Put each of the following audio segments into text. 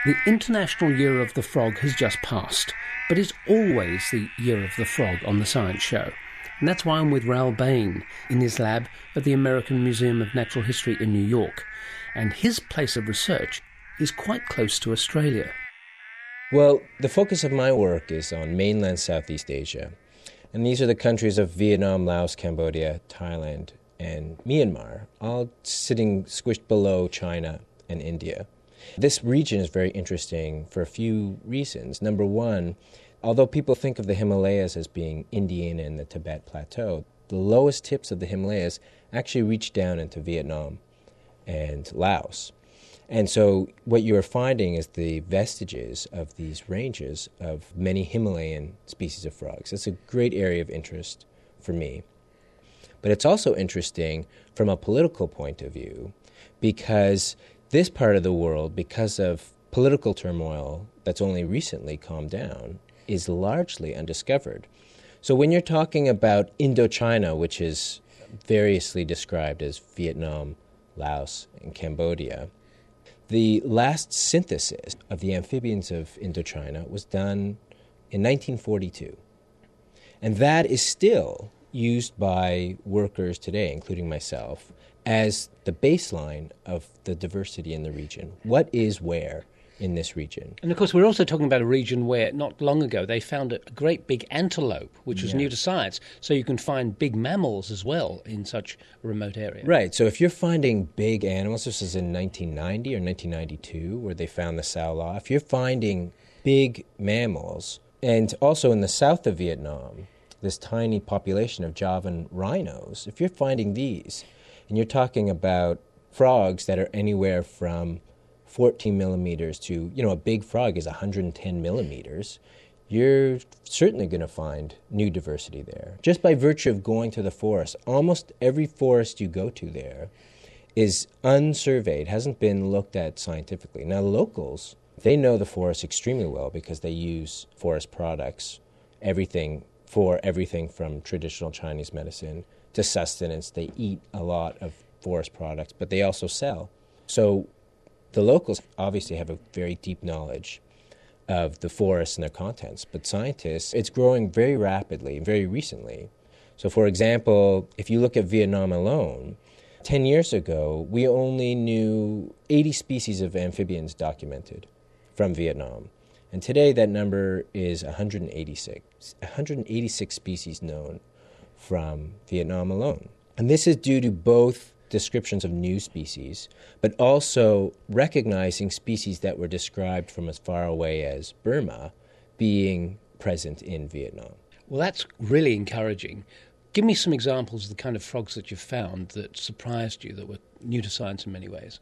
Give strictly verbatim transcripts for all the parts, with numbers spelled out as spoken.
The International Year of the Frog has just passed, but it's always the Year of the Frog on the Science Show. And that's why I'm with Raoul Bain in his lab at the American Museum of Natural History in New York. And his place of research is quite close to Australia. Well, the focus of my work is on mainland Southeast Asia. And these are the countries of Vietnam, Laos, Cambodia, Thailand, and Myanmar, all sitting squished below China and India. This region is very interesting for a few reasons. Number one, although people think of the Himalayas as being Indian and the Tibet Plateau, the lowest tips of the Himalayas actually reach down into Vietnam and Laos. And so what you are finding is the vestiges of these ranges of many Himalayan species of frogs. It's a great area of interest for me. But it's also interesting from a political point of view because this part of the world, because of political turmoil that's only recently calmed down, is largely undiscovered. So when you're talking about Indochina, which is variously described as Vietnam, Laos, and Cambodia, the last synthesis of the amphibians of Indochina was done in nineteen forty-two. And that is still used by workers today, including myself, as the baseline of the diversity in the region. What is where in this region? And of course, we're also talking about a region where not long ago they found a great big antelope, which was yeah. new to science. So you can find big mammals as well in such a remote area. Right. So if you're finding big animals, this is in nineteen ninety or nineteen ninety-two, where they found the Sao La. If you're finding big mammals, and also in the south of Vietnam, this tiny population of Javan rhinos, if you're finding these, and you're talking about frogs that are anywhere from fourteen millimeters to, you know, a big frog is one hundred ten millimeters, you're certainly going to find new diversity there. Just by virtue of going to the forest, almost every forest you go to there is unsurveyed, hasn't been looked at scientifically. Now, the locals, they know the forest extremely well because they use forest products, everything for everything from traditional Chinese medicine to sustenance. They eat a lot of forest products, but they also sell. So the locals obviously have a very deep knowledge of the forest and their contents, but scientists, it's growing very rapidly, very recently. So for example, if you look at Vietnam alone, ten years ago, we only knew eighty species of amphibians documented from Vietnam. And today that number is one hundred eighty-six. one hundred eighty-six species known from Vietnam alone. And this is due to both descriptions of new species, but also recognizing species that were described from as far away as Burma being present in Vietnam. Well, that's really encouraging. Give me some examples of the kind of frogs that you've found that surprised you, that were new to science in many ways.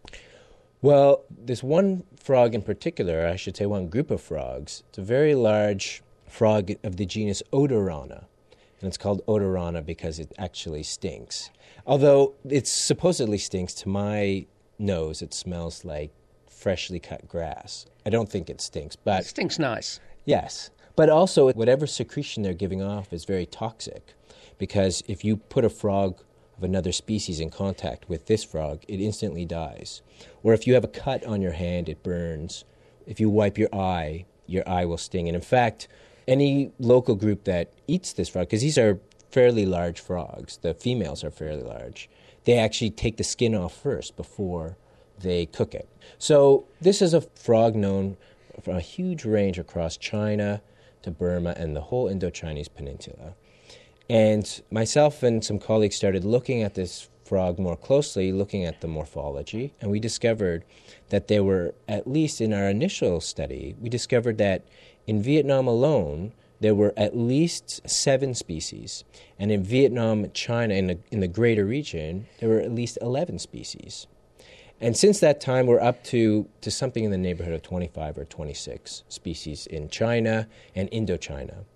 Well, this one frog in particular, I should say one group of frogs, it's a very large frog of the genus Odorrana. And it's called Odorrana because it actually stinks. Although it supposedly stinks, to my nose, it smells like freshly cut grass. I don't think it stinks, but... It stinks nice. Yes. But also, whatever secretion they're giving off is very toxic. Because if you put a frog of another species in contact with this frog, it instantly dies. Or if you have a cut on your hand, it burns. If you wipe your eye, your eye will sting. And in fact, any local group that eats this frog, because these are fairly large frogs, the females are fairly large, they actually take the skin off first before they cook it. So this is a frog known from a huge range across China to Burma and the whole Indo-Chinese peninsula. And myself and some colleagues started looking at this frog more closely, looking at the morphology, and we discovered that there were, at least in our initial study, we discovered that in Vietnam alone, there were at least seven species. And in Vietnam, China, in the, in the greater region, there were at least eleven species. And since that time, we're up to, to something in the neighborhood of twenty-five or twenty-six species in China and Indochina.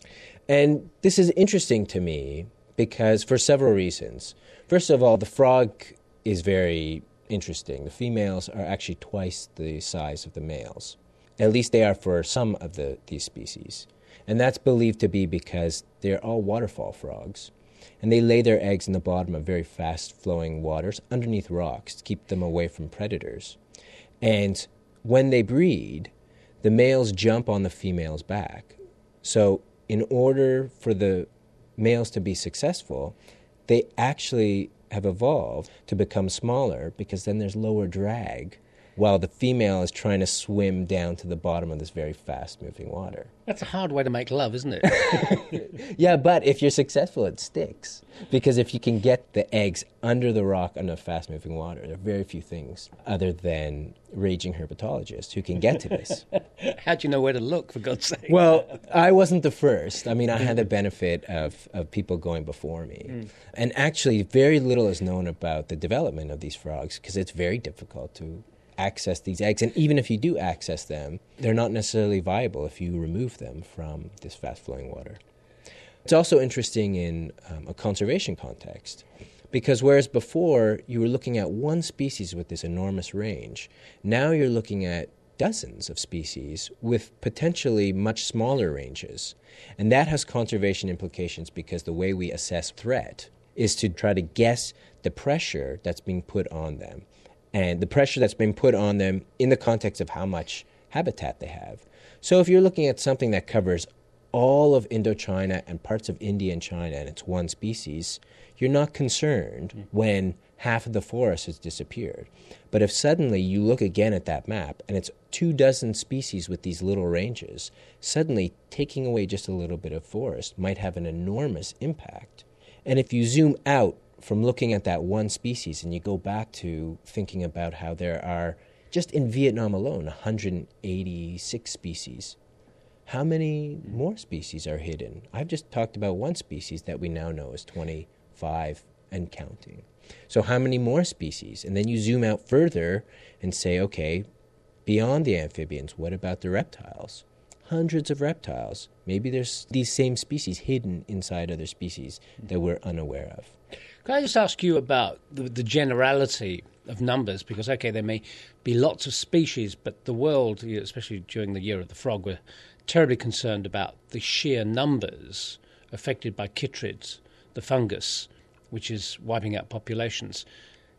And this is interesting to me because for several reasons. First of all, the frog is very interesting. The females are actually twice the size of the males. At least they are for some of the these species. And that's believed to be because they're all waterfall frogs. And they lay their eggs in the bottom of very fast-flowing waters underneath rocks to keep them away from predators. And when they breed, the males jump on the female's back. So in order for the males to be successful, they actually have evolved to become smaller because then there's lower drag while the female is trying to swim down to the bottom of this very fast-moving water. That's a hard way to make love, isn't it? Yeah, but if you're successful, it sticks. Because if you can get the eggs under the rock under fast-moving water, there are very few things other than raging herpetologists who can get to this. How do you know where to look, for God's sake? Well, I wasn't the first. I mean, I had the benefit of, of people going before me. Mm. And actually, very little is known about the development of these frogs because it's very difficult to access these eggs. And even if you do access them, they're not necessarily viable if you remove them from this fast-flowing water. It's also interesting in um, a conservation context, because whereas before you were looking at one species with this enormous range, now you're looking at dozens of species with potentially much smaller ranges. And that has conservation implications because the way we assess threat is to try to guess the pressure that's being put on them, and the pressure that's been put on them in the context of how much habitat they have. So if you're looking at something that covers all of Indochina and parts of India and China, and it's one species, you're not concerned mm. when half of the forest has disappeared. But if suddenly you look again at that map, and it's two dozen species with these little ranges, suddenly taking away just a little bit of forest might have an enormous impact. And if you zoom out from looking at that one species and you go back to thinking about how there are, just in Vietnam alone, one hundred eighty-six species. How many more species are hidden? I've just talked about one species that we now know is twenty-five and counting. So how many more species? And then you zoom out further and say, okay, beyond the amphibians, what about the reptiles? Hundreds of reptiles. Maybe there's these same species hidden inside other species that we're unaware of. Can I just ask you about the, the generality of numbers? Because, okay, there may be lots of species, but the world, especially during the Year of the Frog, we're terribly concerned about the sheer numbers affected by chytrids, the fungus, which is wiping out populations.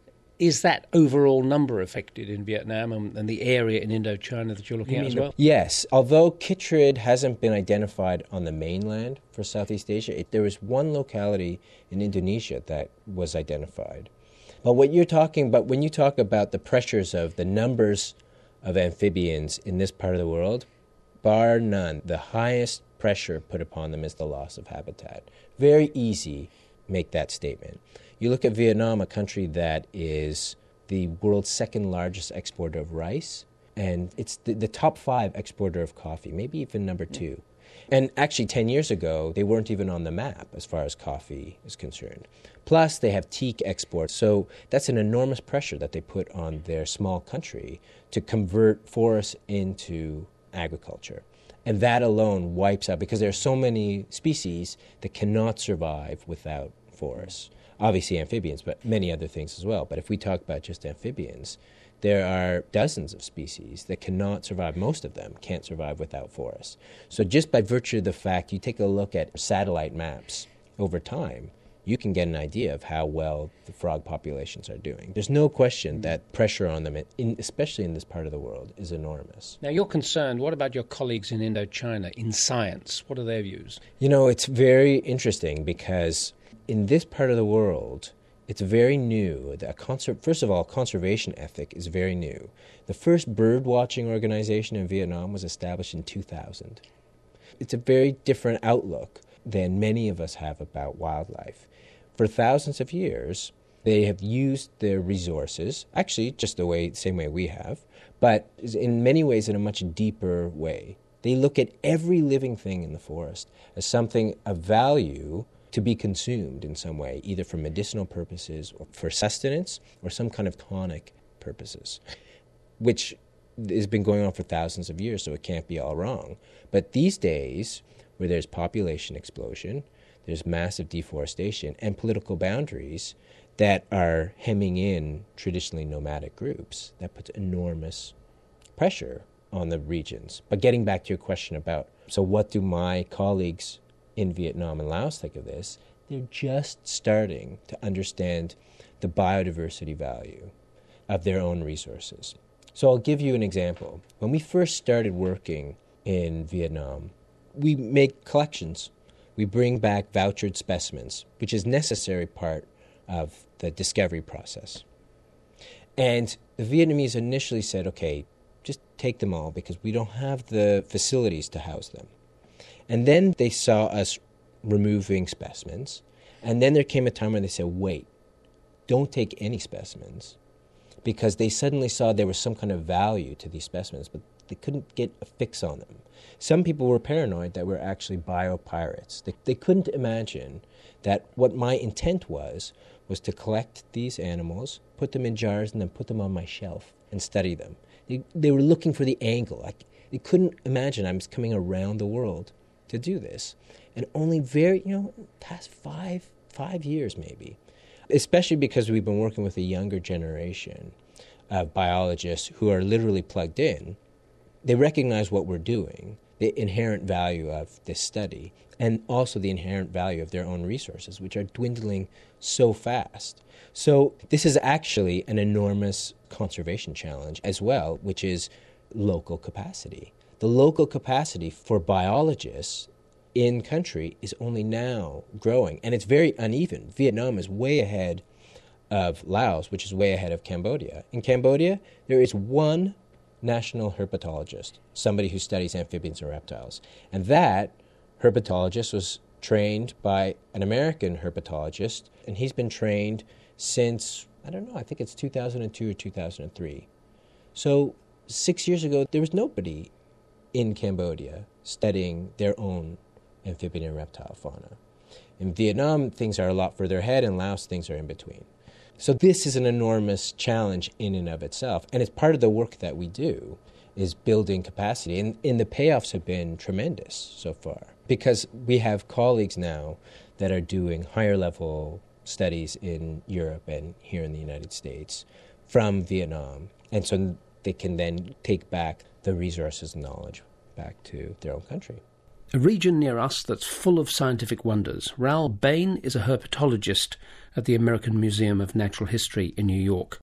Is that overall number affected in Vietnam and, and the area in Indochina that you're looking you at as well? Yes. Although chytrid hasn't been identified on the mainland for Southeast Asia, it, there was one locality in Indonesia that was identified. But what you're talking about, when you talk about the pressures of the numbers of amphibians in this part of the world, bar none, the highest pressure put upon them is the loss of habitat. Very easy make that statement. You look at Vietnam, a country that is the world's second largest exporter of rice, and it's the, the top five exporter of coffee, maybe even number two. And actually, ten years ago, they weren't even on the map as far as coffee is concerned. Plus, they have teak exports, so that's an enormous pressure that they put on their small country to convert forests into agriculture. And that alone wipes out, because there are so many species that cannot survive without forests. Obviously amphibians, but many other things as well. But if we talk about just amphibians, there are dozens of species that cannot survive. Most of them can't survive without forests. So just by virtue of the fact, you take a look at satellite maps over time, you can get an idea of how well the frog populations are doing. There's no question that pressure on them, in, especially in this part of the world, is enormous. Now, you're concerned. What about your colleagues in Indochina in science? What are their views? You know, it's very interesting because in this part of the world, it's very new. The conser- First of all, conservation ethic is very new. The first bird watching organization in Vietnam was established in two thousand. It's a very different outlook than many of us have about wildlife. For thousands of years, they have used their resources, actually just the way, same way we have, but in many ways in a much deeper way. They look at every living thing in the forest as something of value to be consumed in some way, either for medicinal purposes or for sustenance or some kind of tonic purposes, which has been going on for thousands of years, so it can't be all wrong. But these days, where there's population explosion, there's massive deforestation and political boundaries that are hemming in traditionally nomadic groups, that puts enormous pressure on the regions. But getting back to your question about, so what do my colleagues in Vietnam and Laos think of this? They're just starting to understand the biodiversity value of their own resources. So I'll give you an example. When we first started working in Vietnam, we make collections. We bring back vouchered specimens, which is a necessary part of the discovery process. And the Vietnamese initially said, okay, just take them all because we don't have the facilities to house them. And then they saw us removing specimens. And then there came a time when they said, wait, don't take any specimens, because they suddenly saw there was some kind of value to these specimens, but they couldn't get a fix on them. Some people were paranoid that we're actually biopirates. They, they couldn't imagine that what my intent was, was to collect these animals, put them in jars, and then put them on my shelf and study them. They, they were looking for the angle. I, they couldn't imagine I was coming around the world to do this. And only very, you know, past five, five years maybe, especially because we've been working with a younger generation of biologists who are literally plugged in, they recognize what we're doing, the inherent value of this study, and also the inherent value of their own resources, which are dwindling so fast. So this is actually an enormous conservation challenge as well, which is local capacity. The local capacity for biologists in country is only now growing, and it's very uneven. Vietnam is way ahead of Laos, which is way ahead of Cambodia. In Cambodia, there is one national herpetologist, somebody who studies amphibians and reptiles. And that herpetologist was trained by an American herpetologist, and he's been trained since, I don't know, I think it's two thousand two or two thousand three. So six years ago, there was nobody in Cambodia studying their own amphibian and reptile fauna. In Vietnam, things are a lot further ahead, and Laos, things are in between. So this is an enormous challenge in and of itself, and it's part of the work that we do, is building capacity, and, and the payoffs have been tremendous so far, because we have colleagues now that are doing higher-level studies in Europe and here in the United States from Vietnam, and so they can then take back the resources and knowledge back to their own country. A region near us that's full of scientific wonders. Raoul Bain is a herpetologist at the American Museum of Natural History in New York.